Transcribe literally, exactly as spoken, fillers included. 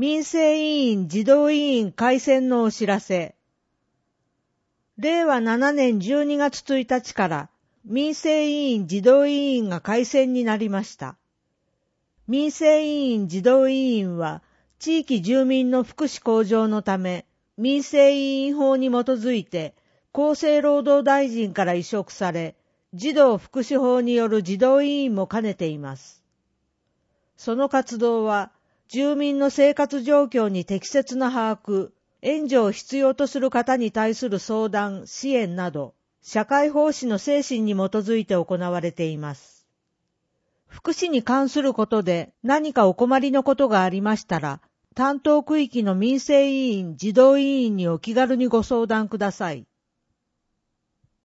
民生委員児童委員改選のお知らせ。れいわななねんじゅうにがつついたちから民生委員児童委員が改選になりました。民生委員児童委員は地域住民の福祉向上のため民生委員法に基づいて厚生労働大臣から委嘱され、児童福祉法による児童委員も兼ねています。その活動は住民の生活状況に適切な把握、援助を必要とする方に対する相談、支援など、社会奉仕の精神に基づいて行われています。福祉に関することで何かお困りのことがありましたら、担当区域の民生委員、児童委員にお気軽にご相談ください。